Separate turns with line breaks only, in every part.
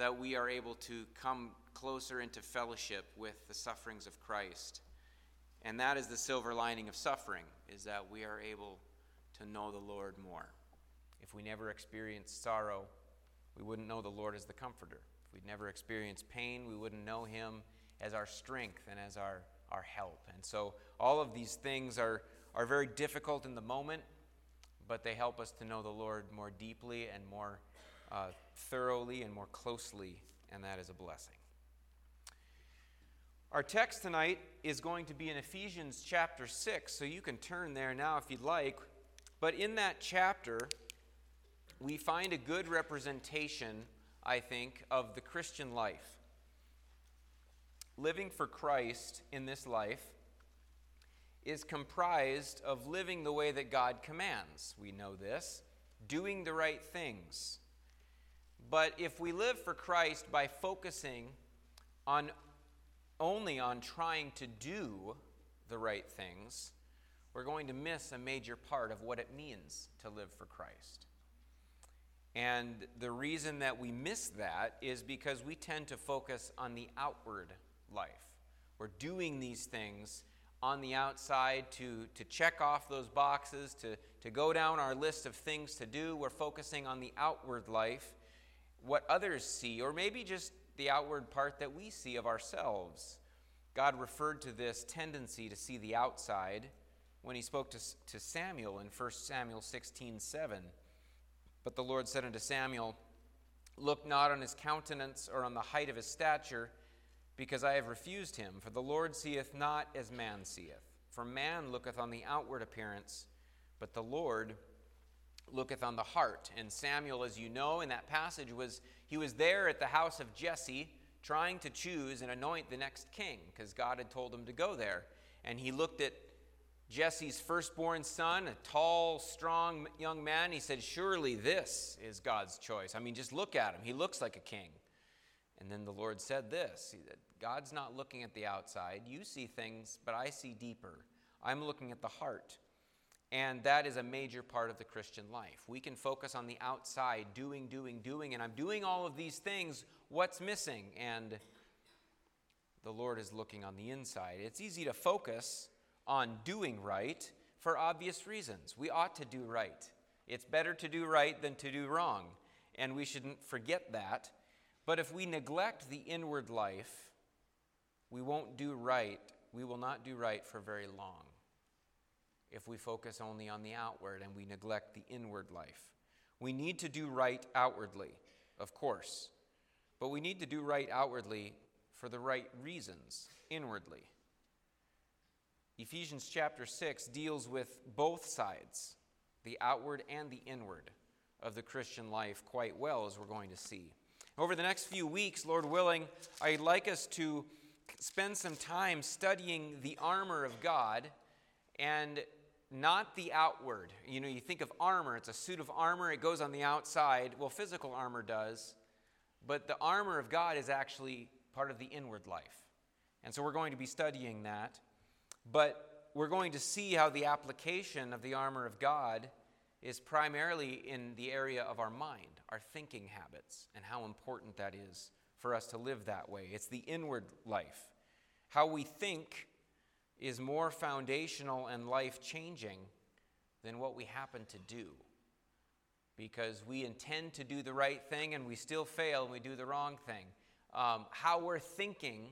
that we are able to come closer into fellowship with the sufferings of Christ. And that is the silver lining of suffering, is that we are able to know the Lord more. If we never experienced sorrow, we wouldn't know the Lord as the comforter. If we'd never experienced pain, we wouldn't know him as our strength and as our help. And so all of these things are very difficult in the moment, but they help us to know the Lord more deeply and more thoroughly and more closely, and that is a blessing. Our text tonight is going to be in Ephesians chapter 6, so you can turn there now if you'd like. But in that chapter, we find a good representation, I think, of the Christian life. Living for Christ in this life is comprised of living the way that God commands. We know this. Doing the right things. But if we live for Christ by focusing only on trying to do the right things, we're going to miss a major part of what it means to live for Christ. And the reason that we miss that is because we tend to focus on the outward life. We're doing these things on the outside to check off those boxes, to go down our list of things to do. We're focusing on the outward life, what others see, or maybe just the outward part that we see of ourselves. God referred to this tendency to see the outside when he spoke to Samuel in 1 Samuel 16:7. But the Lord said unto Samuel, Look not on his countenance or on the height of his stature, because I have refused him. For the Lord seeth not as man seeth. For man looketh on the outward appearance, but the Lord looketh on the heart. And Samuel, as you know, in that passage, he was there at the house of Jesse, trying to choose and anoint the next king, because God had told him to go there. And he looked at Jesse's firstborn son, a tall, strong young man. He said, surely this is God's choice. I mean, just look at him. He looks like a king. And then the Lord said this, God's not looking at the outside. You see things, but I see deeper. I'm looking at the heart. And that is a major part of the Christian life. We can focus on the outside, doing, and I'm doing all of these things. What's missing? And the Lord is looking on the inside. It's easy to focus on doing right for obvious reasons. We ought to do right. It's better to do right than to do wrong, and we shouldn't forget that. But if we neglect the inward life, we won't do right. We will not do right for very long if we focus only on the outward and we neglect the inward life. We need to do right outwardly, of course, but we need to do right outwardly for the right reasons, inwardly. Ephesians chapter 6 deals with both sides, the outward and the inward, of the Christian life quite well, as we're going to see. Over the next few weeks, Lord willing, I'd like us to spend some time studying the armor of God and not the outward. You know, you think of armor, it's a suit of armor, it goes on the outside. Well, physical armor does, but the armor of God is actually part of the inward life. And so we're going to be studying that. But we're going to see how the application of the armor of God is primarily in the area of our mind, our thinking habits, and how important that is for us to live that way. It's the inward life. How we think is more foundational and life-changing than what we happen to do. Because we intend to do the right thing and we still fail and we do the wrong thing. How we're thinking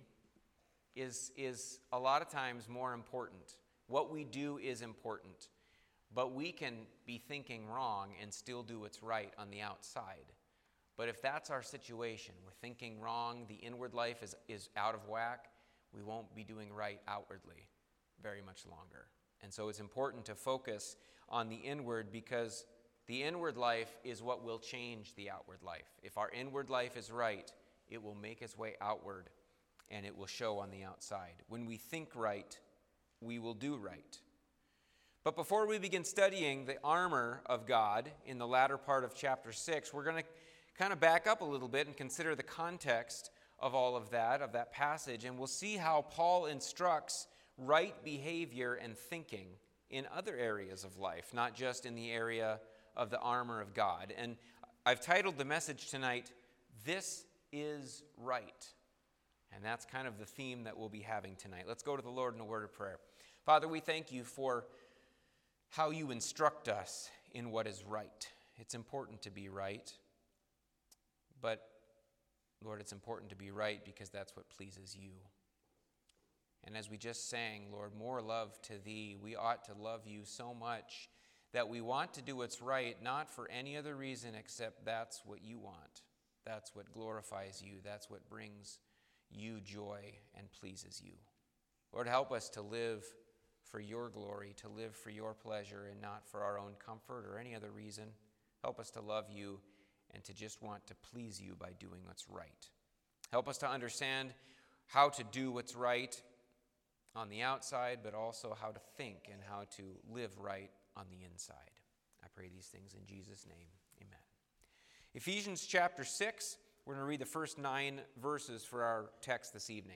is a lot of times more important. What we do is important. But we can be thinking wrong and still do what's right on the outside. But if that's our situation, we're thinking wrong, the inward life is out of whack, we won't be doing right outwardly very much longer. And so it's important to focus on the inward, because the inward life is what will change the outward life. If our inward life is right, it will make its way outward and it will show on the outside. When we think right, we will do right. But before we begin studying the armor of God in the latter part of chapter 6, we're going to kind of back up a little bit and consider the context of all of that passage, and we'll see how Paul instructs right behavior and thinking in other areas of life, not just in the area of the armor of God. And I've titled the message tonight, This is right. And that's kind of the theme that we'll be having tonight. Let's go to the Lord in a word of prayer. Father, we thank you for how you instruct us in what is right. It's important to be right, but Lord, it's important to be right because that's what pleases you. And as we just sang, Lord, more love to thee. We ought to love you so much that we want to do what's right, not for any other reason except that's what you want. That's what glorifies you. That's what brings you joy and pleases you. Lord, help us to live for your glory, to live for your pleasure and not for our own comfort or any other reason. Help us to love you and to just want to please you by doing what's right. Help us to understand how to do what's right on the outside, but also how to think and how to live right on the inside. I pray these things in Jesus' name. Amen. Ephesians chapter 6, we're going to read the first 9 verses for our text this evening.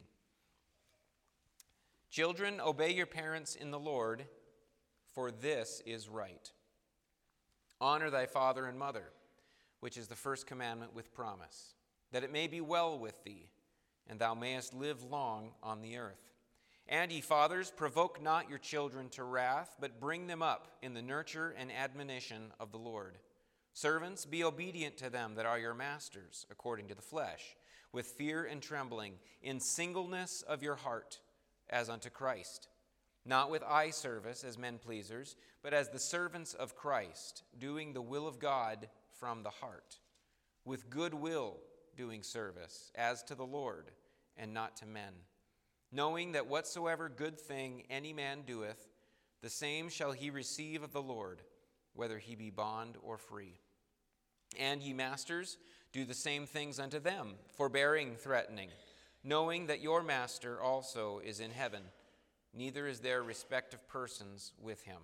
Children, obey your parents in the Lord, for this is right. Honor thy father and mother, which is the first commandment with promise, that it may be well with thee, and thou mayest live long on the earth. And ye fathers, provoke not your children to wrath, but bring them up in the nurture and admonition of the Lord. Servants, be obedient to them that are your masters, according to the flesh, with fear and trembling, in singleness of your heart, as unto Christ, not with eye service as men pleasers, but as the servants of Christ, doing the will of God from the heart, with good will doing service, as to the Lord, and not to men, knowing that whatsoever good thing any man doeth, the same shall he receive of the Lord, whether he be bond or free. And ye masters, do the same things unto them, forbearing, threatening, knowing that your master also is in heaven, neither is there respect of persons with him.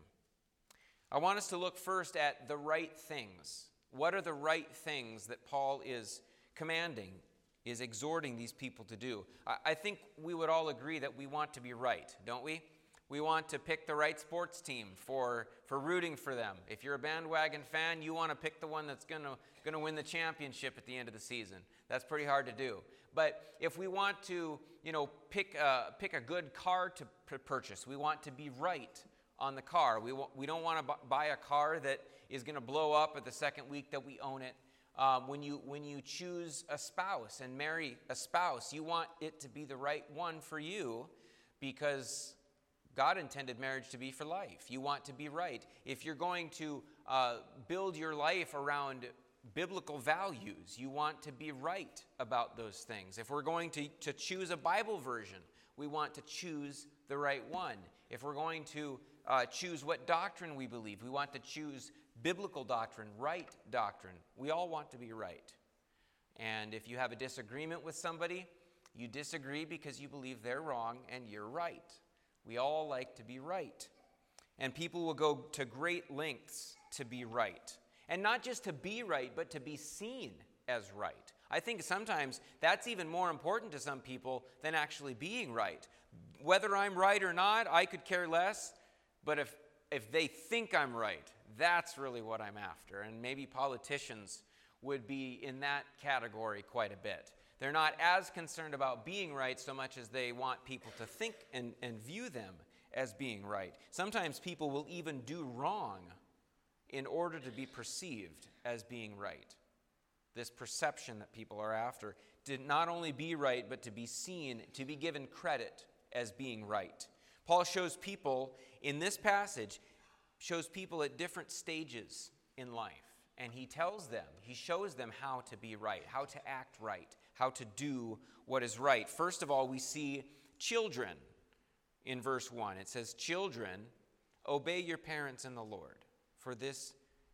I want us to look first at the right things. What are the right things that Paul is commanding, is exhorting these people to do? I think we would all agree that we want to be right, don't we? We want to pick the right sports team for rooting for them. If you're a bandwagon fan, you want to pick the one that's going to win the championship at the end of the season. That's pretty hard to do. But if we want to, pick a good car to purchase, we want to be right on the car. We don't want to buy a car that is going to blow up at the second week that we own it. When you choose a spouse and marry a spouse, you want it to be the right one for you because God intended marriage to be for life. You want to be right. If you're going to build your life around biblical values, you want to be right about those things. If we're going to choose a Bible version, we want to choose the right one. If we're going to choose what doctrine we believe, we want to choose biblical doctrine, right doctrine. We all want to be right. And if you have a disagreement with somebody, you disagree because you believe they're wrong and you're right. We all like to be right. And people will go to great lengths to be right. And not just to be right, but to be seen as right. I think sometimes that's even more important to some people than actually being right. Whether I'm right or not, I could care less. But if they think I'm right, that's really what I'm after. And maybe politicians would be in that category quite a bit. They're not as concerned about being right so much as they want people to think and view them as being right. Sometimes people will even do wrong in order to be perceived as being right. This perception that people are after, to not only be right, but to be seen, to be given credit as being right. Paul shows people in this passage, shows people at different stages in life. And he shows them how to be right, how to act right, how to do what is right. First of all, we see children in verse 1. It says, "Children, obey your parents in the Lord, for this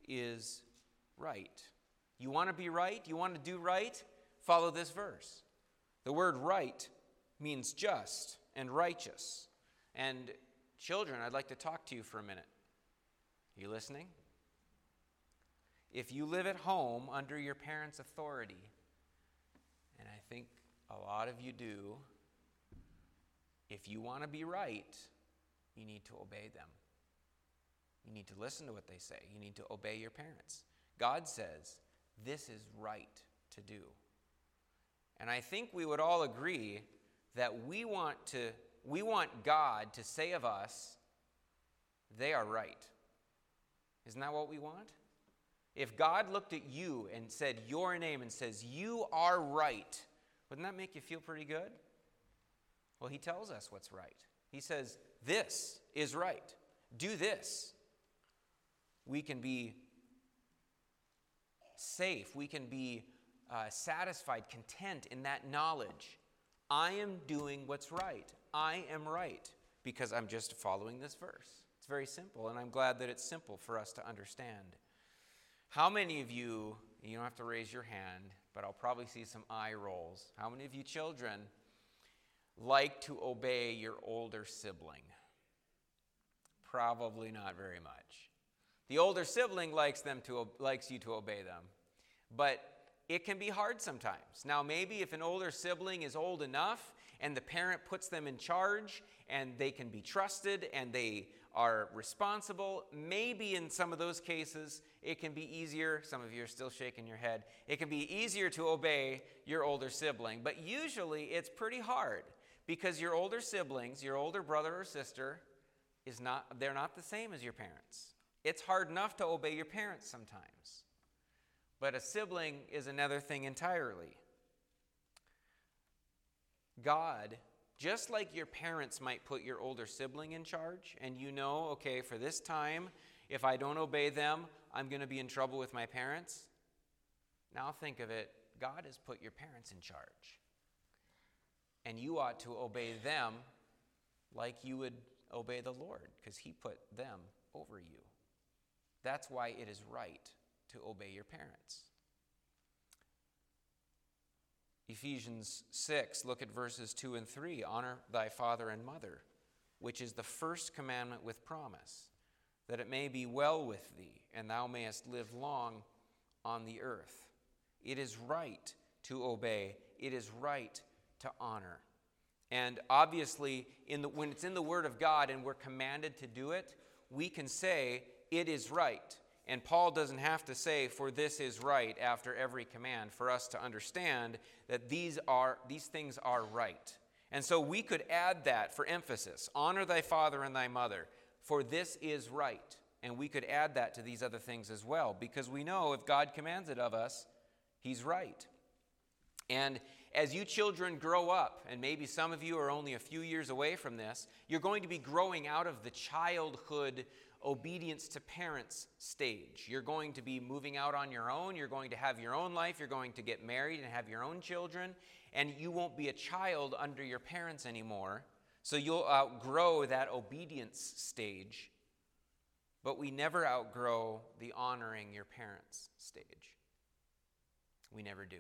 is right." You want to be right? You want to do right? Follow this verse. The word right means just and righteous. And children, I'd like to talk to you for a minute. Are you listening? If you live at home under your parents' authority, and I think a lot of you do, if you want to be right, you need to obey them. You need to listen to what they say. You need to obey your parents. God says this is right to do. And I think we would all agree that we want God to say of us, they are right. Isn't that what we want? If God looked at you and said your name and says, you are right, wouldn't that make you feel pretty good? Well, he tells us what's right. He says, this is right. Do this. We can be safe. We can be satisfied, content in that knowledge. I am doing what's right. I am right because I'm just following this verse. It's very simple, and I'm glad that it's simple for us to understand. How many of you don't have to raise your hand, but I'll probably see some eye rolls. How many of you children like to obey your older sibling? Probably not very much. The older sibling likes you to obey them, but it can be hard sometimes. Now, maybe if an older sibling is old enough and the parent puts them in charge and they can be trusted and they are responsible, maybe in some of those cases it can be easier. Some of you are still shaking your head. It can be easier to obey your older sibling, but usually it's pretty hard because your older siblings, your older brother or sister, they're not the same as your parents. It's hard enough to obey your parents sometimes. But a sibling is another thing entirely. God, just like your parents might put your older sibling in charge, and okay, for this time, if I don't obey them, I'm going to be in trouble with my parents. Now think of it, God has put your parents in charge. And you ought to obey them like you would obey the Lord, because he put them over you. That's why it is right to obey your parents. Ephesians 6, look at verses 2 and 3. Honor thy father and mother, which is the first commandment with promise, that it may be well with thee, and thou mayest live long on the earth. It is right to obey. It is right to honor. And obviously, when it's in the Word of God and we're commanded to do it, we can say, it is right. And Paul doesn't have to say, for this is right, after every command, for us to understand that these things are right. And so we could add that for emphasis. Honor thy father and thy mother, for this is right. And we could add that to these other things as well, because we know if God commands it of us, he's right. And as you children grow up, and maybe some of you are only a few years away from this, you're going to be growing out of the childhood obedience to parents stage. You're going to be moving out on your own. You're going to have your own life. You're going to get married and have your own children. And you won't be a child under your parents anymore. So you'll outgrow that obedience stage. But we never outgrow the honoring your parents stage. We never do.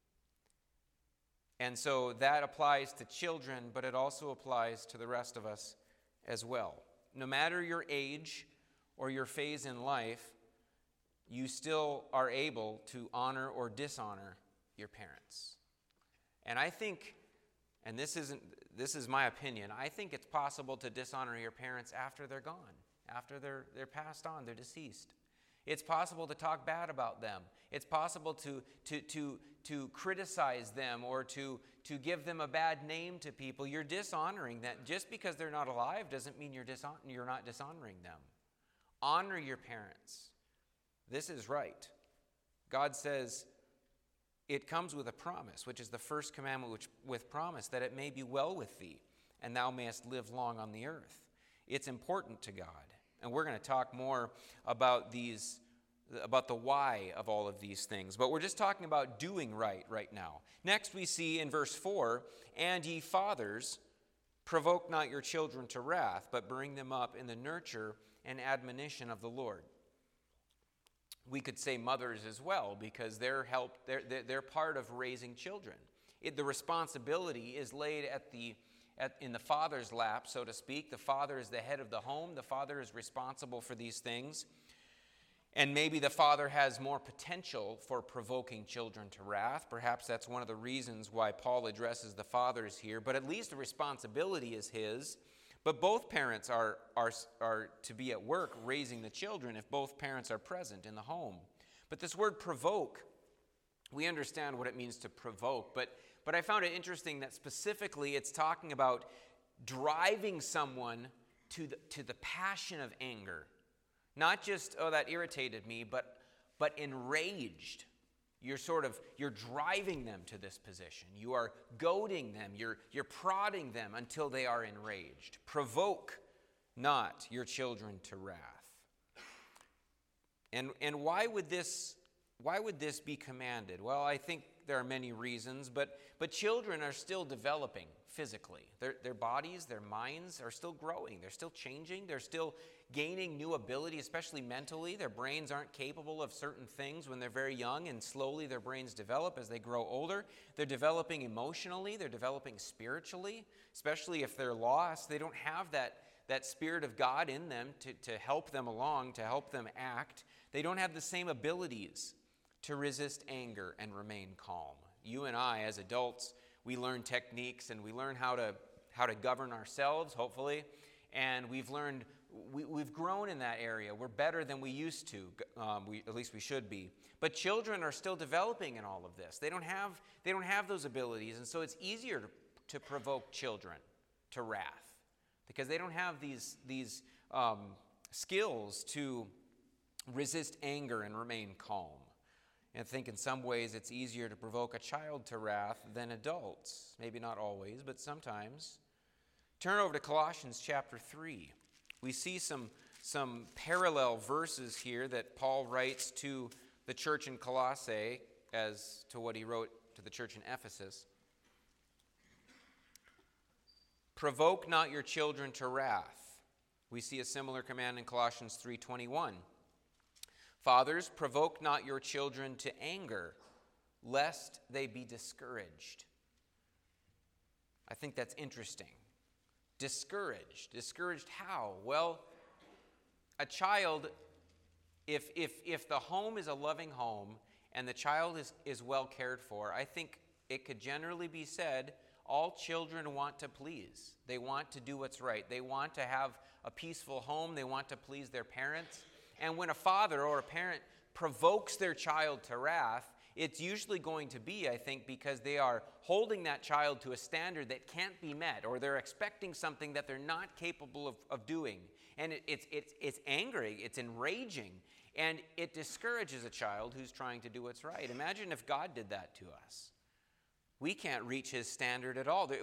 And so that applies to children, but it also applies to the rest of us as well. No matter your age or your phase in life, you still are able to honor or dishonor your parents. And I think, and this is my opinion, I think it's possible to dishonor your parents after they're gone, after they're passed on, they're deceased. It's possible to talk bad about them. It's possible to criticize them or to give them a bad name to people. You're dishonoring them. Just because they're not alive doesn't mean you're not dishonoring them. Honor your parents. This is right. God says it comes with a promise, which is the first commandment with promise, that it may be well with thee, and thou mayest live long on the earth. It's important to God. And we're going to talk more about the why of all of these things. But we're just talking about doing right now. Next we see in verse 4, and ye fathers, provoke not your children to wrath, but bring them up in the nurture and admonition of the Lord. We could say mothers as well, because they're part of raising children. The responsibility is laid in the father's lap, so to speak. The father is the head of the home. The father is responsible for these things. And maybe the father has more potential for provoking children to wrath. Perhaps that's one of the reasons why Paul addresses the fathers here. But at least the responsibility is his. But both parents are to be at work raising the children if both parents are present in the home. But this word provoke, we understand what it means to provoke. But I found it interesting that specifically it's talking about driving someone to the passion of anger. Not just, oh, that irritated me, but enraged. You're driving them to this position. You are goading them. You're prodding them until they are enraged. Provoke not your children to wrath. And why would this be commanded? Well, I think there are many reasons, but children are still developing physically. Their bodies, their minds are still growing. They're still changing. They're still gaining new ability, especially mentally. Their brains aren't capable of certain things when they're very young, and slowly their brains develop as they grow older. They're developing emotionally. They're developing spiritually, especially if they're lost. They don't have that Spirit of God in them to help them along, to help them act. They don't have the same abilities to resist anger and remain calm. You and I, as adults, we learn techniques and we learn how to govern ourselves, hopefully, and we've grown in that area. We're better than we used to. At least we should be. But children are still developing in all of this. They don't have those abilities, and so it's easier to provoke children to wrath because they don't have these skills to resist anger and remain calm. And I think in some ways it's easier to provoke a child to wrath than adults. Maybe not always, but sometimes. Turn over to Colossians chapter 3. We see some parallel verses here that Paul writes to the church in Colossae as to what he wrote to the church in Ephesus. Provoke not your children to wrath. We see a similar command in Colossians 3:21. Fathers, provoke not your children to anger, lest they be discouraged. I think that's interesting. Discouraged. Discouraged how? Well, a child, if the home is a loving home and the child is well cared for, I think it could generally be said all children want to please. They want to do what's right. They want to have a peaceful home. They want to please their parents. And when a father or a parent provokes their child to wrath, it's usually going to be, I think, because they are holding that child to a standard that can't be met, or they're expecting something that they're not capable of doing. And it's angry, it's enraging, and it discourages a child who's trying to do what's right. Imagine if God did that to us. We can't reach his standard at all.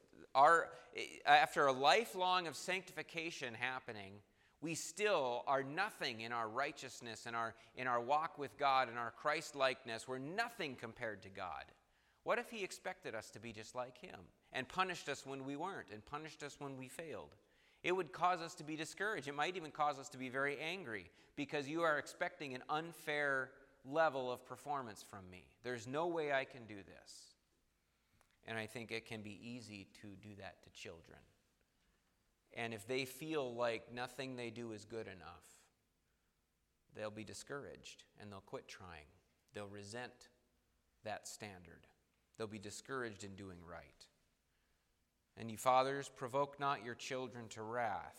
After a lifelong of sanctification happening, we still are nothing in our righteousness, in our walk with God, in our Christ-likeness. We're nothing compared to God. What if he expected us to be just like him and punished us when we weren't and punished us when we failed? It would cause us to be discouraged. It might even cause us to be very angry because you are expecting an unfair level of performance from me. There's no way I can do this. And I think it can be easy to do that to children. And if they feel like nothing they do is good enough, they'll be discouraged and they'll quit trying. They'll resent that standard. They'll be discouraged in doing right. And you fathers, provoke not your children to wrath.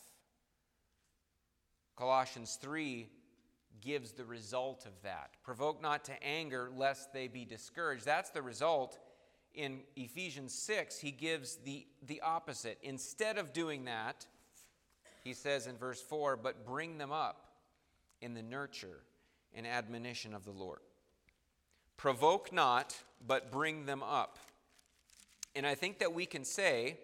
Colossians 3 gives the result of that. Provoke not to anger, lest they be discouraged. That's the result. In Ephesians 6, he gives the opposite. Instead of doing that, he says in verse 4, but bring them up in the nurture and admonition of the Lord. Provoke not, but bring them up. And I think that we can say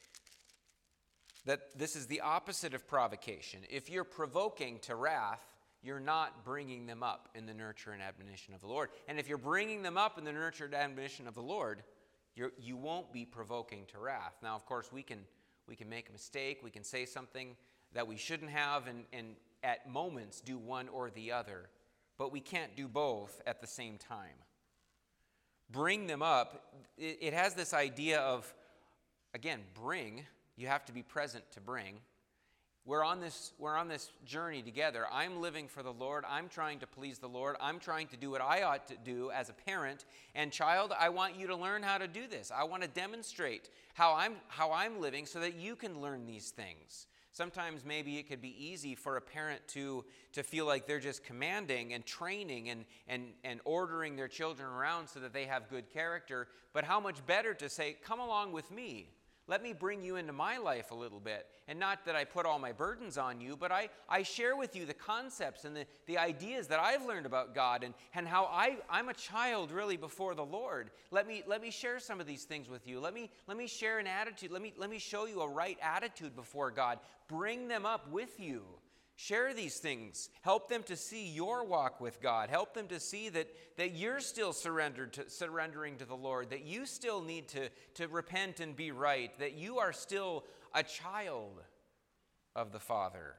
that this is the opposite of provocation. If you're provoking to wrath, you're not bringing them up in the nurture and admonition of the Lord. And if you're bringing them up in the nurture and admonition of the Lord, you won't be provoking to wrath. Now, of course, we can make a mistake. We can say something that we shouldn't have and at moments do one or the other. But we can't do both at the same time. Bring them up. It has this idea of, again, bring. You have to be present to bring. We're on this journey together. I'm living for the Lord. I'm trying to please the Lord. I'm trying to do what I ought to do as a parent. And child, I want you to learn how to do this. I want to demonstrate how I'm living so that you can learn these things. Sometimes maybe it could be easy for a parent to feel like they're just commanding and training and ordering their children around so that they have good character. But how much better to say, come along with me. Let me bring you into my life a little bit. And not that I put all my burdens on you, but I share with you the concepts and the ideas that I've learned about God and how I'm a child really before the Lord. Let me share some of these things with you. Let me share an attitude. Let me show you a right attitude before God. Bring them up with you. Share these things. Help them to see your walk with God. Help them to see that you're still surrendering to the Lord, that you still need to repent and be right, that you are still a child of the Father.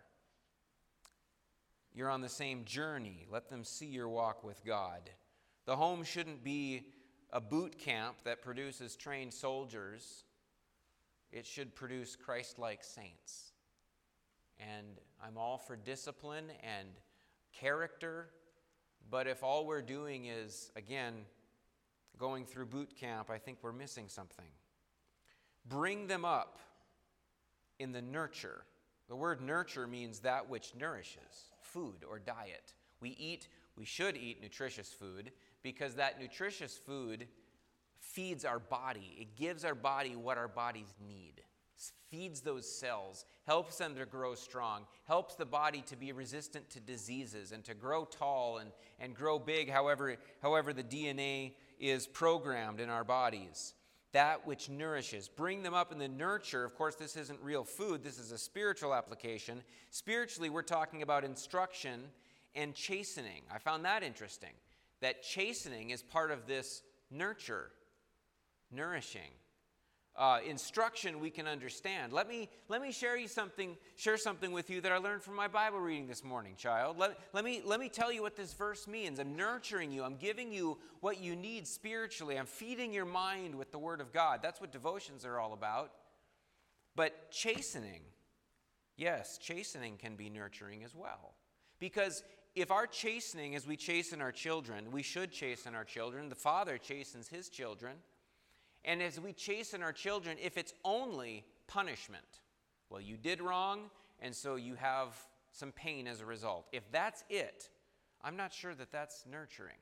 You're on the same journey. Let them see your walk with God. The home shouldn't be a boot camp that produces trained soldiers. It should produce Christ-like saints. And I'm all for discipline and character, but if all we're doing is, again, going through boot camp, I think we're missing something. Bring them up in the nurture. The word nurture means that which nourishes, food or diet. We should eat nutritious food because that nutritious food feeds our body. It gives our body what our bodies need. Feeds those cells, helps them to grow strong, helps the body to be resistant to diseases and to grow tall and grow big however the DNA is programmed in our bodies. That which nourishes. Bring them up in the nurture. Of course, this isn't real food. This is a spiritual application. Spiritually, we're talking about instruction and chastening. I found that interesting, that chastening is part of this nurture, nourishing. Instruction we can understand. Let me share something with you that I learned from my Bible reading this morning, child. Let me tell you what this verse means. I'm nurturing you. I'm giving you what you need spiritually. I'm feeding your mind with the Word of God. That's what devotions are all about. But chastening, yes, chastening can be nurturing as well. Because if our chastening, as we chasten our children, we should chasten our children. The Father chastens His children. And as we chasten our children, if it's only punishment, well, you did wrong, and so you have some pain as a result. If that's it, I'm not sure that that's nurturing.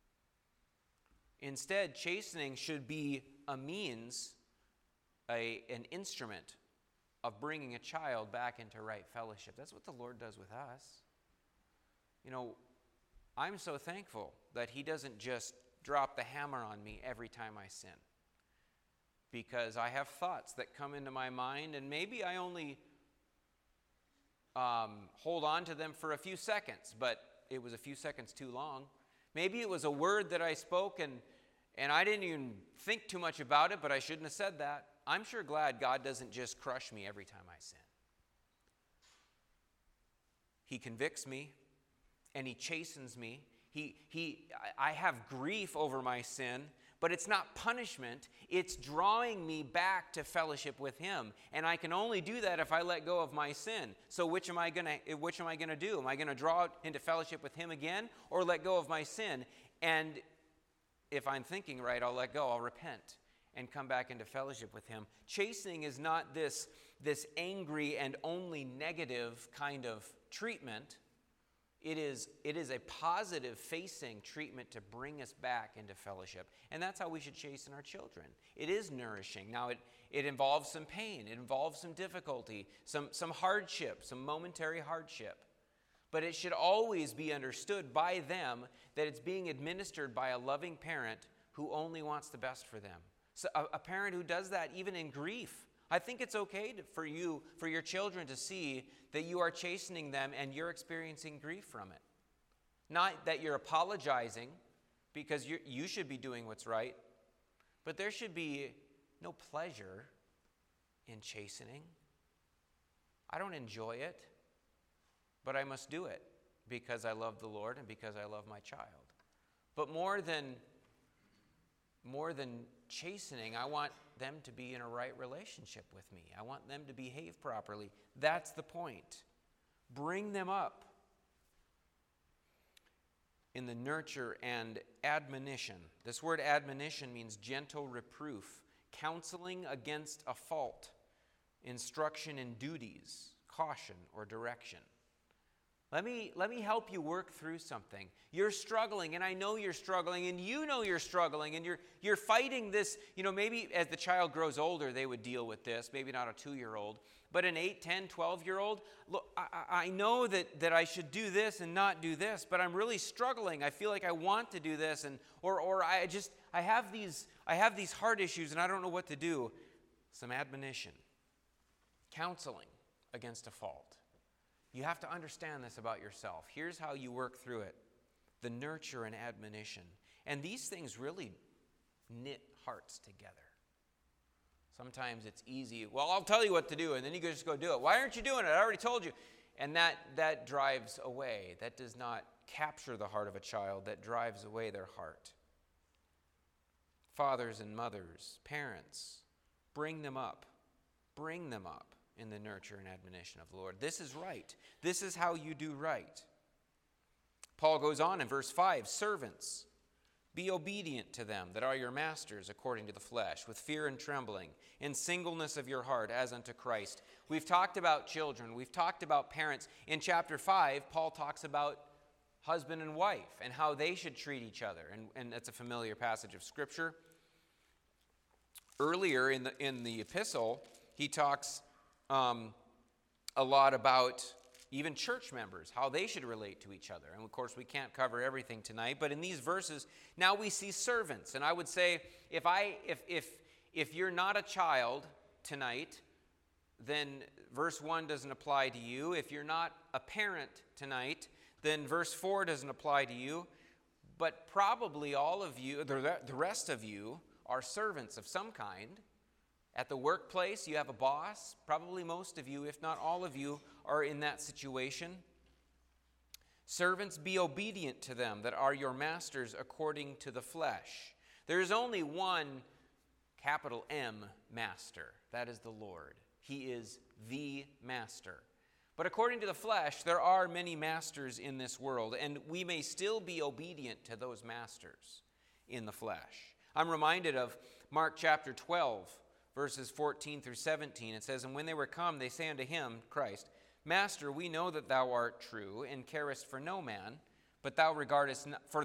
Instead, chastening should be a means, an instrument of bringing a child back into right fellowship. That's what the Lord does with us. You know, I'm so thankful that He doesn't just drop the hammer on me every time I sin. Because I have thoughts that come into my mind, and maybe I only hold on to them for a few seconds, but it was a few seconds too long. Maybe it was a word that I spoke, and I didn't even think too much about it, but I shouldn't have said that. I'm sure glad God doesn't just crush me every time I sin. He convicts me, and He chastens me. I have grief over my sin, but it's not punishment. It's drawing me back to fellowship with Him. And I can only do that if I let go of my sin. So which am I going to do? Am I going to draw into fellowship with Him again or let go of my sin? And if I'm thinking right, I'll let go. I'll repent and come back into fellowship with Him. Chastening is not this angry and only negative kind of treatment. It is a positive facing treatment to bring us back into fellowship. And that's how we should chasten our children. It is nourishing. Now, it involves some pain. It involves some difficulty, some hardship, some momentary hardship. But it should always be understood by them that it's being administered by a loving parent who only wants the best for them. So a parent who does that even in grief. I think it's okay for your children to see that you are chastening them and you're experiencing grief from it. Not that you're apologizing because you should be doing what's right, but there should be no pleasure in chastening. I don't enjoy it, but I must do it because I love the Lord and because I love my child. But more than chastening, I want them to be in a right relationship with me. I want them to behave properly. That's the point. Bring them up in the nurture and admonition. This word admonition means gentle reproof, counseling against a fault, instruction in duties, caution, or direction. Let me help you work through something. You're struggling, and I know you're struggling, and you know you're struggling, and you're fighting this. Maybe as the child grows older, they would deal with this. Maybe not a 2-year-old, but an 8, 10, 12-year-old. Look, I know that I should do this and not do this, but I'm really struggling. I feel like I want to do this, or I have these heart issues, and I don't know what to do. Some admonition, counseling against a fault. You have to understand this about yourself. Here's how you work through it. The nurture and admonition. And these things really knit hearts together. Sometimes it's easy. Well, I'll tell you what to do, and then you just go do it. Why aren't you doing it? I already told you. And that drives away. That does not capture the heart of a child. That drives away their heart. Fathers and mothers, parents, bring them up. Bring them up in the nurture and admonition of the Lord. This is right. This is how you do right. Paul goes on in verse 5, servants, be obedient to them that are your masters according to the flesh, with fear and trembling, in singleness of your heart as unto Christ. We've talked about children. We've talked about parents. In chapter 5, Paul talks about husband and wife and how they should treat each other. And that's a familiar passage of Scripture. Earlier in the epistle, he talks a lot about even church members, how they should relate to each other. And of course, we can't cover everything tonight, but in these verses, now we see servants. And I would say, if you're not a child tonight, then verse 1 doesn't apply to you. If you're not a parent tonight, then verse 4 doesn't apply to you. But probably all of you, the rest of you, are servants of some kind. At the workplace, you have a boss. Probably most of you, if not all of you, are in that situation. Servants, be obedient to them that are your masters according to the flesh. There is only one, capital M, master. That is the Lord. He is the master. But according to the flesh, there are many masters in this world, and we may still be obedient to those masters in the flesh. I'm reminded of Mark chapter 12, verses 14 through 17, it says, and when they were come, they say unto him, Christ, Master, we know that thou art true, and carest for no man, but thou regardest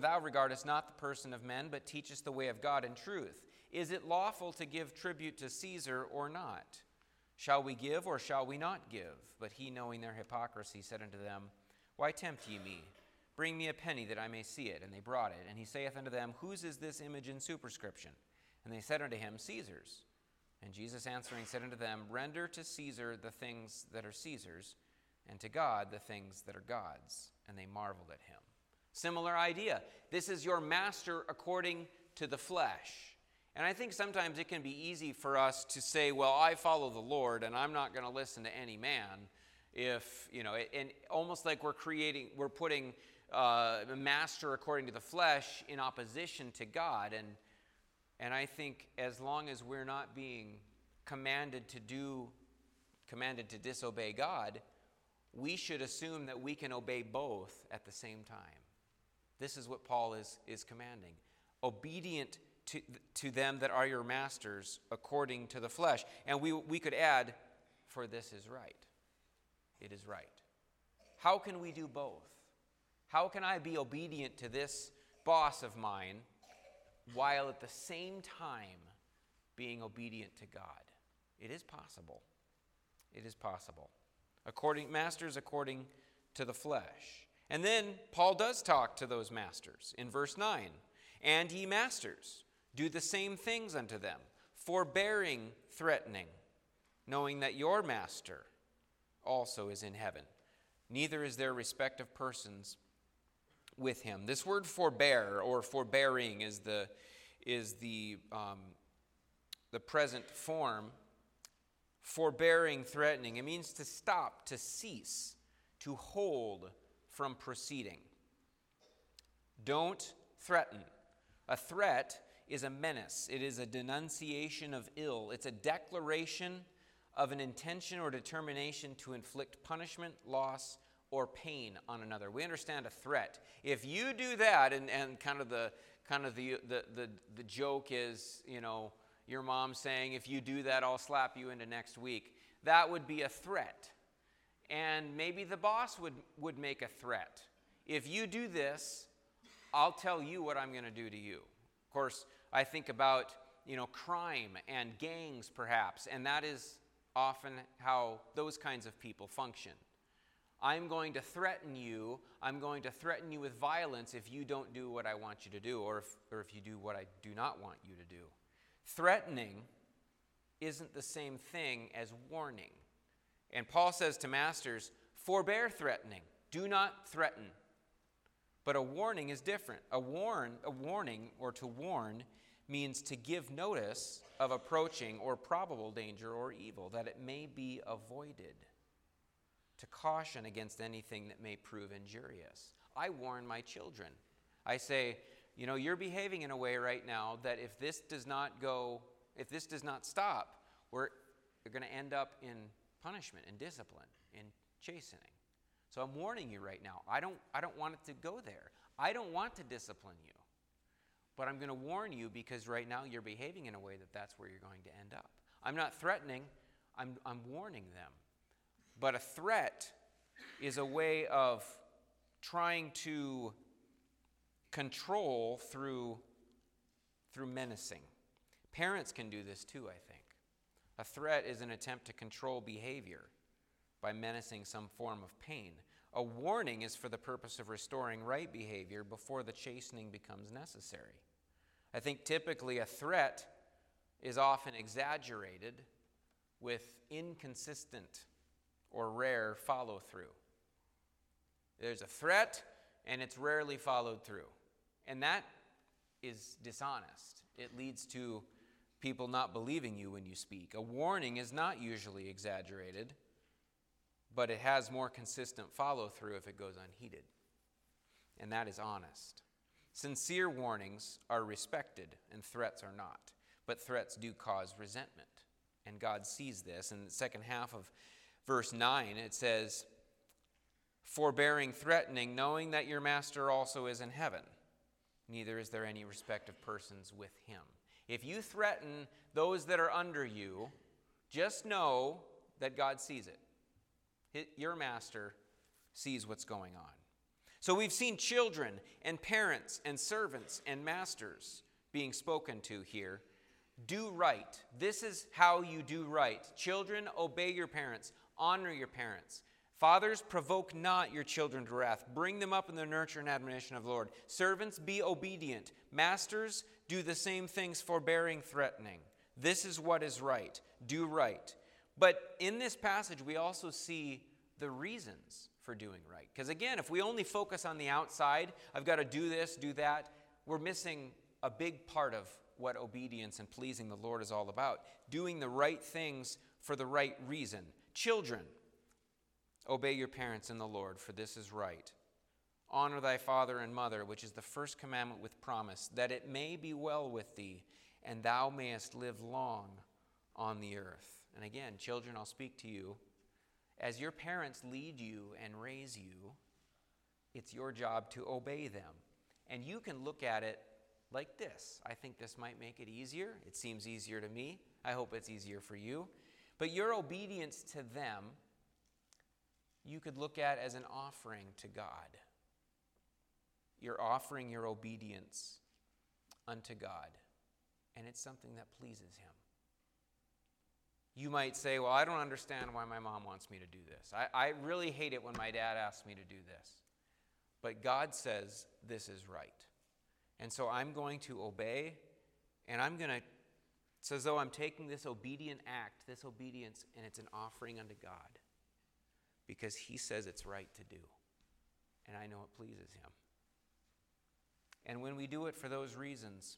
not the person of men, but teachest the way of God in truth. Is it lawful to give tribute to Caesar or not? Shall we give, or shall we not give? But he, knowing their hypocrisy, said unto them, Why tempt ye me? Bring me a penny that I may see it. And they brought it. And he saith unto them, Whose is this image and superscription? And they said unto him, Caesar's. And Jesus answering said unto them, Render to Caesar the things that are Caesar's, and to God the things that are God's. And they marveled at him. Similar idea. This is your master according to the flesh. And I think sometimes it can be easy for us to say, well, I follow the Lord, and I'm not going to listen to any man. If, and almost like we're putting a master according to the flesh in opposition to God. And I think as long as we're not being commanded to disobey God, we should assume that we can obey both at the same time. This is what Paul is commanding. Obedient to them that are your masters according to the flesh. And we could add, for this is right. It is right. How can we do both? How can I be obedient to this boss of mine while at the same time being obedient to God? It is possible. It is possible. Masters according to the flesh. And then Paul does talk to those masters in verse 9. And ye masters, do the same things unto them, forbearing threatening, knowing that your master also is in heaven. Neither is there respect of persons with him. This word forbear or forbearing is the present form. Forbearing, threatening. It means to stop, to cease, to hold from proceeding. Don't threaten. A threat is a menace. It is a denunciation of ill. It's a declaration of an intention or determination to inflict punishment, loss, or pain on another. We understand a threat. If you do that, and kind of the joke is, your mom saying, if you do that, I'll slap you into next week. That would be a threat. And maybe the boss would make a threat. If you do this, I'll tell you what I'm going to do to you. Of course, I think about, crime and gangs perhaps, and that is often how those kinds of people function. I'm going to threaten you. I'm going to threaten you with violence if you don't do what I want you to do, or if you do what I do not want you to do. Threatening isn't the same thing as warning. And Paul says to masters, forbear threatening. Do not threaten. But a warning is different. A warning, or to warn, means to give notice of approaching or probable danger or evil, that it may be avoided. To caution against anything that may prove injurious. I warn my children. I say, you're behaving in a way right now that if this does not stop, you're going to end up in punishment and discipline and chastening. So I'm warning you right now. I don't want it to go there. I don't want to discipline you. But I'm going to warn you because right now you're behaving in a way that's where you're going to end up. I'm not threatening. I'm warning them. But a threat is a way of trying to control through menacing. Parents can do this too, I think. A threat is an attempt to control behavior by menacing some form of pain. A warning is for the purpose of restoring right behavior before the chastening becomes necessary. I think typically a threat is often exaggerated with inconsistent or rare follow-through. There's a threat, and it's rarely followed through. And that is dishonest. It leads to people not believing you when you speak. A warning is not usually exaggerated, but it has more consistent follow-through if it goes unheeded. And that is honest. Sincere warnings are respected, and threats are not. But threats do cause resentment. And God sees this. In the second half of Verse 9, it says, forbearing threatening, knowing that your master also is in heaven. Neither is there any respect of persons with him. If you threaten those that are under you, just know that God sees it. Your master sees what's going on. So we've seen children and parents and servants and masters being spoken to here. Do right. This is how you do right. Children, obey your parents. Honor your parents. Fathers, provoke not your children to wrath. Bring them up in the nurture and admonition of the Lord. Servants, be obedient. Masters, do the same things, forbearing, threatening. This is what is right. Do right. But in this passage, we also see the reasons for doing right. Because again, if we only focus on the outside, I've got to do this, do that, we're missing a big part of what obedience and pleasing the Lord is all about. Doing the right things for the right reason. Children, obey your parents in the Lord, for this is right. Honor thy father and mother, which is the first commandment with promise, that it may be well with thee, and thou mayest live long on the earth. And again, children, I'll speak to you. As your parents lead you and raise you, it's your job to obey them. And you can look at it like this. I think this might make it easier. It seems easier to me. I hope it's easier for you. But your obedience to them, you could look at as an offering to God. You're offering your obedience unto God, and it's something that pleases him. You might say, well, I don't understand why my mom wants me to do this. I really hate it when my dad asks me to do this. But God says this is right. And so I'm going to obey, and it's as though I'm taking this obedient act, this obedience, and it's an offering unto God. Because he says it's right to do. And I know it pleases him. And when we do it for those reasons,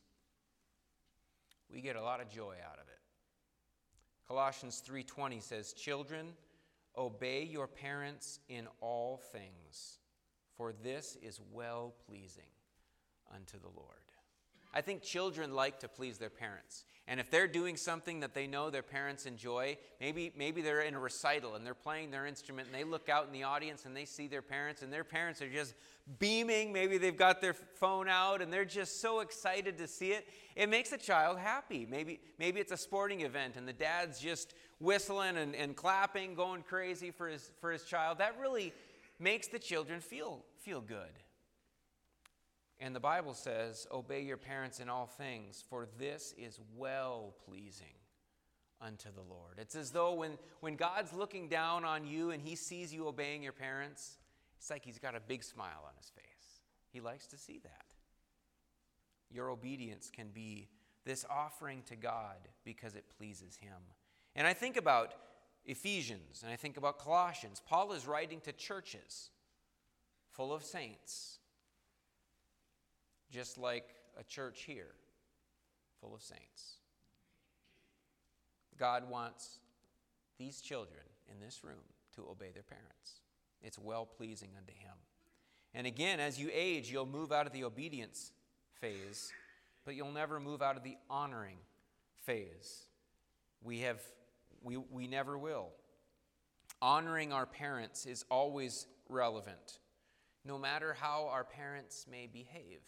we get a lot of joy out of it. Colossians 3:20 says, children, obey your parents in all things, for this is well-pleasing unto the Lord. I think children like to please their parents. And if they're doing something that they know their parents enjoy, maybe they're in a recital and they're playing their instrument and they look out in the audience and they see their parents and their parents are just beaming. Maybe they've got their phone out and they're just so excited to see it. It makes a child happy. Maybe it's a sporting event and the dad's just whistling and clapping, going crazy for his child. That really makes the children feel good. And the Bible says, obey your parents in all things, for this is well-pleasing unto the Lord. It's as though when God's looking down on you and he sees you obeying your parents, it's like he's got a big smile on his face. He likes to see that. Your obedience can be this offering to God because it pleases him. And I think about Ephesians and I think about Colossians. Paul is writing to churches full of saints, just like a church here, full of saints. God wants these children in this room to obey their parents. It's well-pleasing unto him. And again, as you age, you'll move out of the obedience phase, but you'll never move out of the honoring phase. We never will. Honoring our parents is always relevant, no matter how our parents may behave.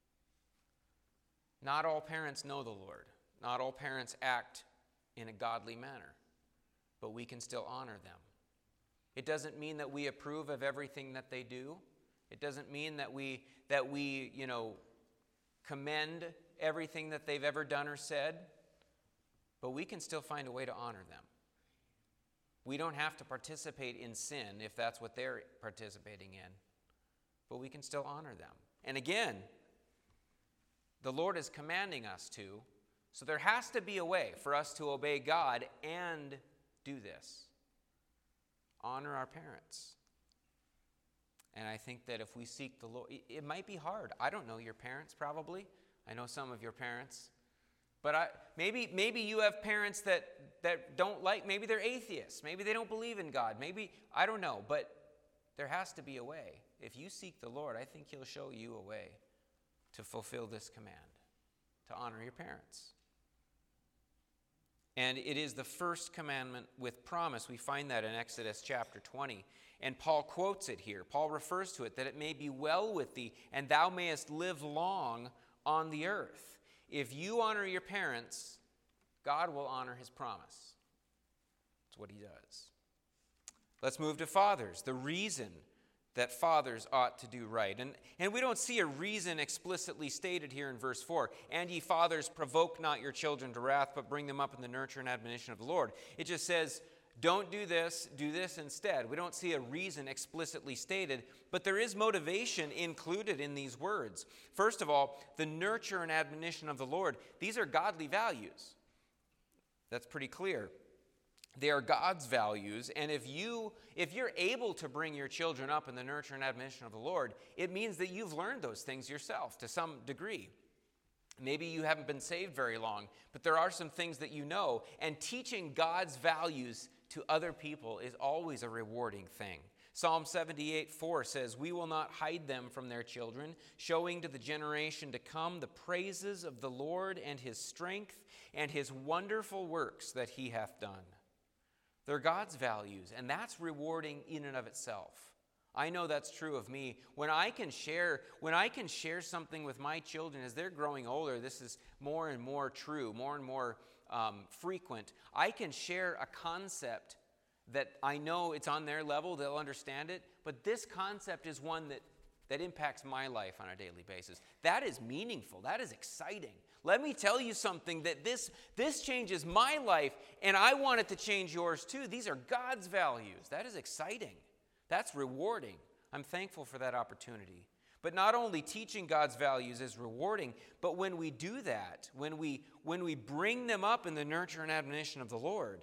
Not all parents know the Lord. Not all parents act in a godly manner, but we can still honor them. It doesn't mean that we approve of everything that they do. It doesn't mean that we commend everything that they've ever done or said, but we can still find a way to honor them. We don't have to participate in sin if that's what they're participating in, but we can still honor them. And again, the Lord is commanding us to, so there has to be a way for us to obey God and do this. Honor our parents. And I think that if we seek the Lord, it might be hard. I don't know your parents probably. I know some of your parents. But maybe you have parents that don't like, maybe they're atheists. Maybe they don't believe in God. Maybe, I don't know. But there has to be a way. If you seek the Lord, I think he'll show you a way to fulfill this command, to honor your parents. And it is the first commandment with promise. We find that in Exodus chapter 20. And Paul quotes it here. Paul refers to it, that it may be well with thee, and thou mayest live long on the earth. If you honor your parents, God will honor his promise. That's what he does. Let's move to fathers. The reason that fathers ought to do right. And we don't see a reason explicitly stated here in verse 4. And ye fathers, provoke not your children to wrath, but bring them up in the nurture and admonition of the Lord. It just says, don't do this instead. We don't see a reason explicitly stated, but there is motivation included in these words. First of all, the nurture and admonition of the Lord. These are godly values. That's pretty clear. They are God's values, and if you're able to bring your children up in the nurture and admonition of the Lord, it means that you've learned those things yourself to some degree. Maybe you haven't been saved very long, but there are some things that you know, and teaching God's values to other people is always a rewarding thing. Psalm 78:4 says, we will not hide them from their children, showing to the generation to come the praises of the Lord and his strength and his wonderful works that he hath done. They're God's values, and that's rewarding in and of itself. I know that's true of me. When I can share something with my children as they're growing older, this is more and more true, more and more frequent. I can share a concept that I know it's on their level, they'll understand it, but this concept is one that impacts my life on a daily basis. That is meaningful. That is exciting. Let me tell you something that this changes my life, and I want it to change yours too. These are God's values. That is exciting. That's rewarding. I'm thankful for that opportunity. But not only teaching God's values is rewarding, but when we do that, when we bring them up in the nurture and admonition of the Lord,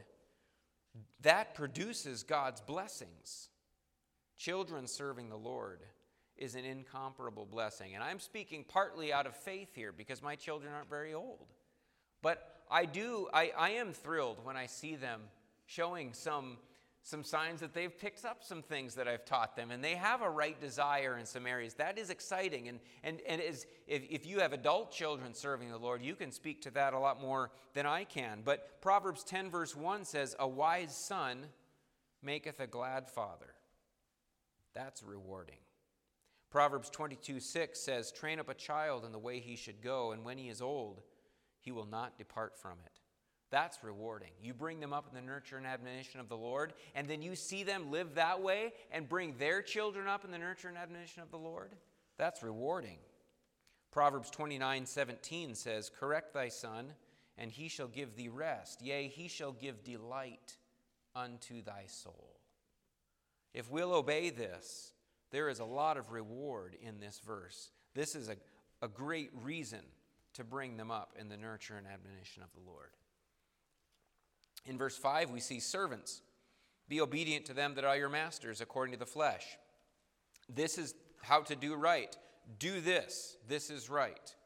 that produces God's blessings. Children serving the Lord is an incomparable blessing. And I'm speaking partly out of faith here because my children aren't very old. But I am thrilled when I see them showing some some signs that they've picked up some things that I've taught them, and they have a right desire in some areas. That is exciting. And if you have adult children serving the Lord, you can speak to that a lot more than I can. But Proverbs 10 verse 1 says, "A wise son maketh a glad father." That's rewarding. Proverbs 22:6 says, "Train up a child in the way he should go, and when he is old, he will not depart from it." That's rewarding. You bring them up in the nurture and admonition of the Lord, and then you see them live that way and bring their children up in the nurture and admonition of the Lord. That's rewarding. Proverbs 29:17 says, "Correct thy son, and he shall give thee rest. Yea, he shall give delight unto thy soul." If we'll obey this, there is a lot of reward in this verse. This is a great reason to bring them up in the nurture and admonition of the Lord. In verse 5, we see servants. "Be obedient to them that are your masters according to the flesh." This is how to do right. Do this. This is right.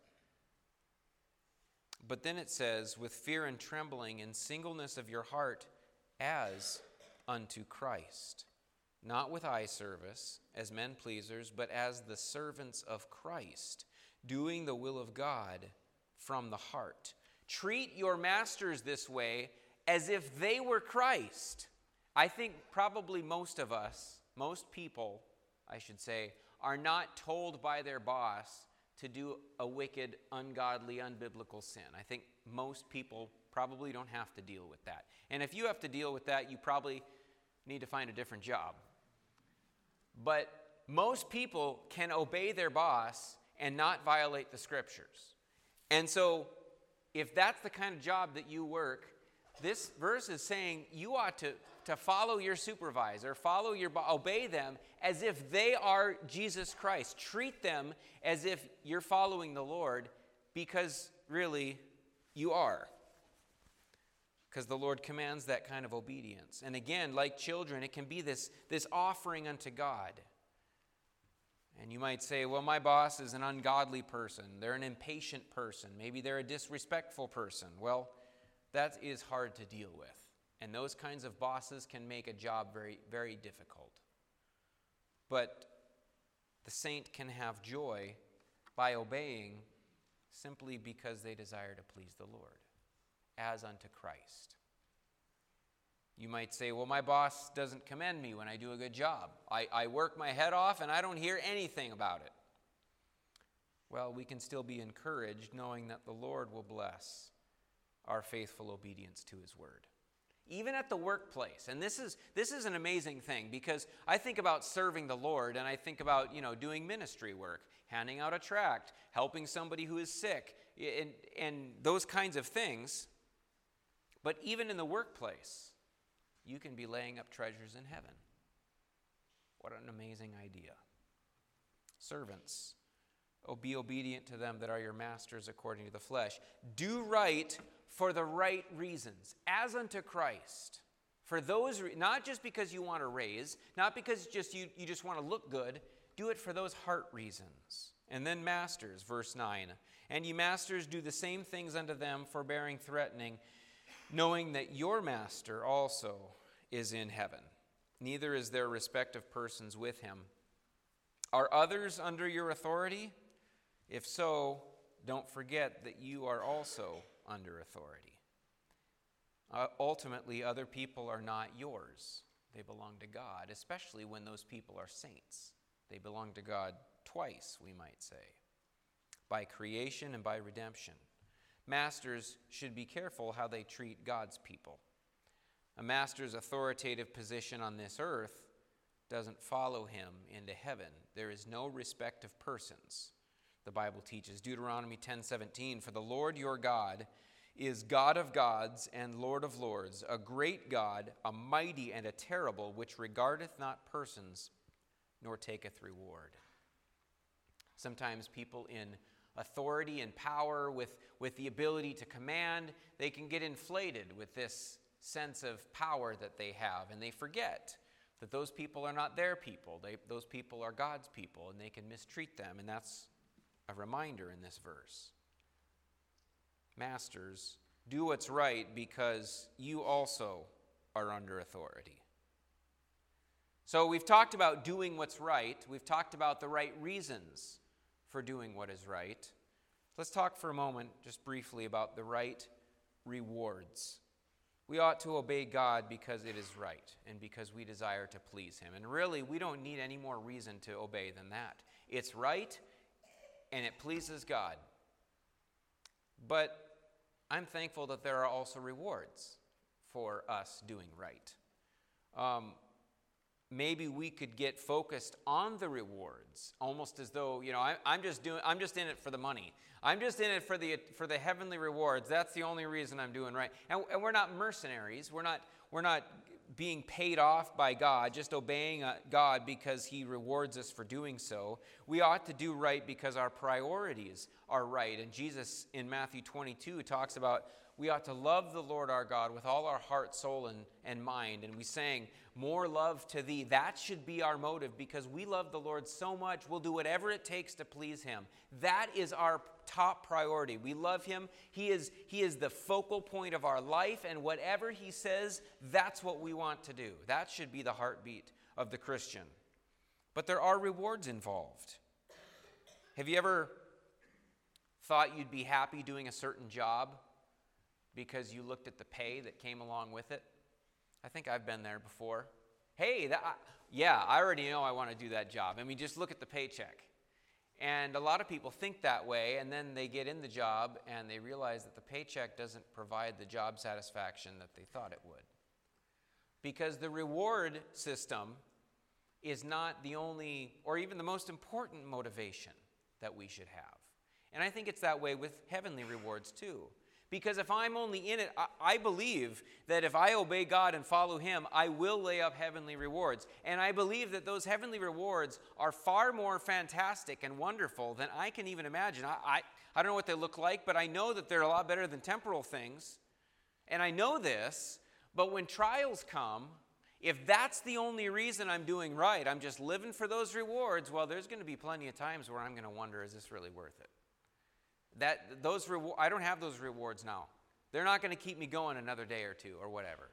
But then it says, "With fear and trembling and singleness of your heart as unto Christ." Not with eye service, as men pleasers, but as the servants of Christ, doing the will of God from the heart. Treat your masters this way as if they were Christ. I think probably most of us, most people, I should say, are not told by their boss to do a wicked, ungodly, unbiblical sin. I think most people probably don't have to deal with that. And if you have to deal with that, you probably need to find a different job. But most people can obey their boss and not violate the Scriptures. And so if that's the kind of job that you work, this verse is saying you ought to follow your supervisor, obey them as if they are Jesus Christ. Treat them as if you're following the Lord, because really you are. Because the Lord commands that kind of obedience. And again, like children, it can be this offering unto God. And you might say, well, my boss is an ungodly person. They're an impatient person. Maybe they're a disrespectful person. Well, that is hard to deal with. And those kinds of bosses can make a job very, very difficult. But the saint can have joy by obeying simply because they desire to please the Lord, as unto Christ. You might say, well, my boss doesn't commend me when I do a good job. I work my head off and I don't hear anything about it. Well, we can still be encouraged knowing that the Lord will bless our faithful obedience to his word. Even at the workplace. And this is an amazing thing, because I think about serving the Lord, and I think about, doing ministry work, handing out a tract, helping somebody who is sick, and those kinds of things. But even in the workplace, you can be laying up treasures in heaven. What an amazing idea. Servants, be obedient to them that are your masters according to the flesh. Do right for the right reasons, as unto Christ. For those, not just because you want to raise, not because you just want to look good. Do it for those heart reasons. And then masters, verse 9. And ye masters, do the same things unto them, forbearing, threatening, knowing that your master also is in heaven. Neither is there respect of persons with him. Are others under your authority? If so, don't forget that you are also under authority. Ultimately, other people are not yours. They belong to God, especially when those people are saints. They belong to God twice, we might say, by creation and by redemption. Masters should be careful how they treat God's people. A master's authoritative position on this earth doesn't follow him into heaven. There is no respect of persons. The Bible teaches, Deuteronomy 10:17, for the Lord your God is God of gods and Lord of lords, a great God, a mighty and a terrible, which regardeth not persons, nor taketh reward. Sometimes people in authority and power, with the ability to command, they can get inflated with this sense of power that they have, and they forget that those people are not their people. Those people are God's people, and they can mistreat them, and that's a reminder in this verse. Masters, do what's right because you also are under authority. So we've talked about doing what's right. We've talked about the right reasons for doing what is right. Let's talk for a moment, just briefly, about the right rewards. We ought to obey God because it is right and because we desire to please Him. And really, we don't need any more reason to obey than that. It's right and it pleases God. But I'm thankful that there are also rewards for us doing right. Maybe we could get focused on the rewards, almost as though, I'm just in it for the money. I'm just in it for the heavenly rewards. That's the only reason I'm doing right. And we're not mercenaries. We're not being paid off by God, just obeying God because He rewards us for doing so. We ought to do right because our priorities are right. And Jesus in Matthew 22 talks about we ought to love the Lord our God with all our heart, soul, and mind. And we sang, more love to thee. That should be our motive because we love the Lord so much, we'll do whatever it takes to please Him. That is our top priority. We love Him. He is the focal point of our life, and whatever He says, that's what we want to do. That should be the heartbeat of the Christian. But there are rewards involved. Have you ever thought you'd be happy doing a certain job because you looked at the pay that came along with it? I think I've been there before. Hey, I already know I want to do that job. I mean, just look at the paycheck. And a lot of people think that way, and then they get in the job and they realize that the paycheck doesn't provide the job satisfaction that they thought it would. Because the reward system is not the only or even the most important motivation that we should have. And I think it's that way with heavenly rewards too. Because if I'm only in it, I believe that if I obey God and follow Him, I will lay up heavenly rewards. And I believe that those heavenly rewards are far more fantastic and wonderful than I can even imagine. I don't know what they look like, but I know that they're a lot better than temporal things. And I know this, but when trials come, if that's the only reason I'm doing right, I'm just living for those rewards, well, there's going to be plenty of times where I'm going to wonder, is this really worth it? I don't have those rewards now. They're not going to keep me going another day or two or whatever.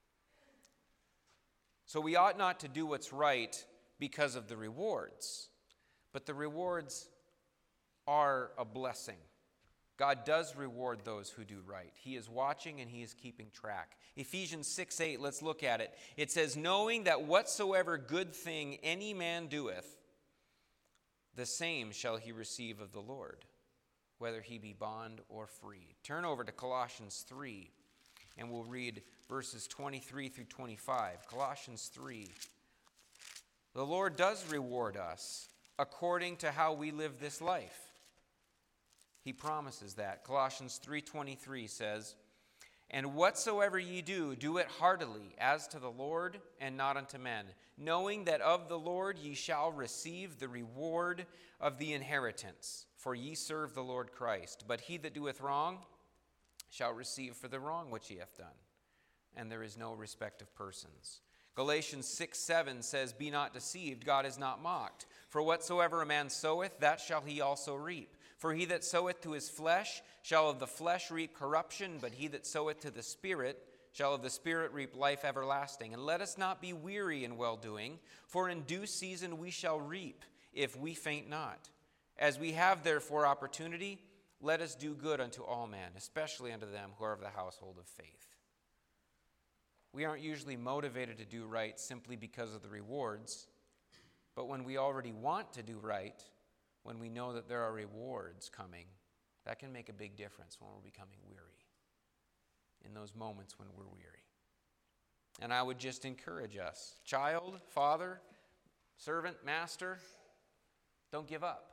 So we ought not to do what's right because of the rewards. But the rewards are a blessing. God does reward those who do right. He is watching and He is keeping track. Ephesians 6:8, let's look at it. It says, knowing that whatsoever good thing any man doeth, the same shall he receive of the Lord, whether he be bond or free. Turn over to Colossians 3, and we'll read verses 23 through 25. Colossians 3. The Lord does reward us according to how we live this life. He promises that. Colossians 3:23 says, and whatsoever ye do, do it heartily, as to the Lord and not unto men, knowing that of the Lord ye shall receive the reward of the inheritance. For ye serve the Lord Christ. But he that doeth wrong shall receive for the wrong which he hath done. And there is no respect of persons. Galatians 6:7 says, be not deceived, God is not mocked. For whatsoever a man soweth, that shall he also reap. For he that soweth to his flesh shall of the flesh reap corruption, but he that soweth to the Spirit shall of the Spirit reap life everlasting. And let us not be weary in well-doing, for in due season we shall reap, if we faint not. As we have therefore opportunity, let us do good unto all men, especially unto them who are of the household of faith. We aren't usually motivated to do right simply because of the rewards, but when we already want to do right, when we know that there are rewards coming, that can make a big difference when we're becoming weary, in those moments when we're weary. And I would just encourage us, child, father, servant, master, don't give up.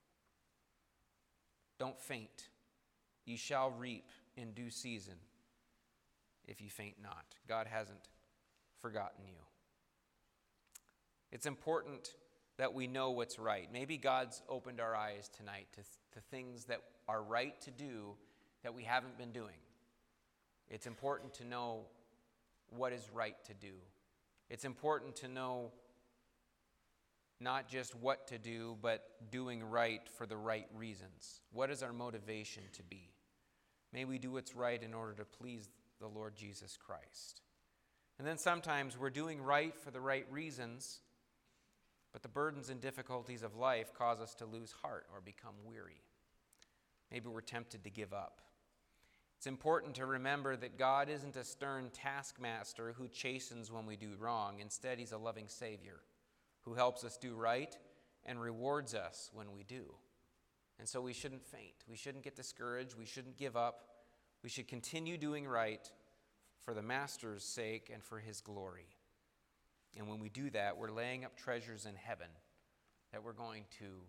Don't faint. Ye shall reap in due season if ye faint not. God hasn't forgotten you. It's important that we know what's right. Maybe God's opened our eyes tonight to things that are right to do that we haven't been doing. It's important to know what is right to do. It's important to know not just what to do, but doing right for the right reasons. What is our motivation to be? May we do what's right in order to please the Lord Jesus Christ. And then sometimes we're doing right for the right reasons, but the burdens and difficulties of life cause us to lose heart or become weary. Maybe we're tempted to give up. It's important to remember that God isn't a stern taskmaster who chastens when we do wrong. Instead, he's a loving Savior who helps us do right and rewards us when we do. And so we shouldn't faint. We shouldn't get discouraged. We shouldn't give up. We should continue doing right for the Master's sake and for his glory. And when we do that, we're laying up treasures in heaven that we're going to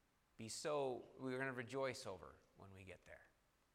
rejoice over when we get there.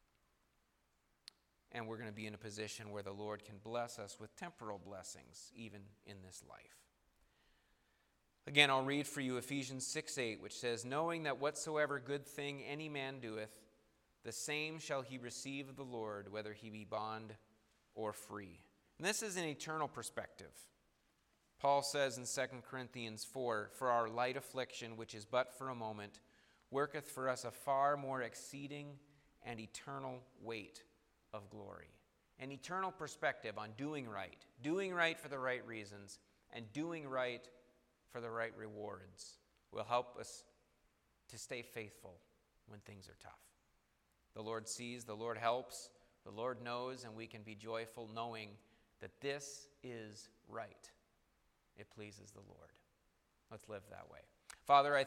And we're going to be in a position where the Lord can bless us with temporal blessings, even in this life. Again, I'll read for you Ephesians 6:8, which says, "Knowing that whatsoever good thing any man doeth, the same shall he receive of the Lord, whether he be bond or free." And this is an eternal perspective. Paul says in 2 Corinthians 4, "For our light affliction, which is but for a moment, worketh for us a far more exceeding and eternal weight of glory." An eternal perspective on doing right for the right reasons, and doing right for the right rewards will help us to stay faithful when things are tough. The Lord sees, the Lord helps, the Lord knows, and we can be joyful knowing that this is right. It pleases the Lord. Let's live that way. Father, I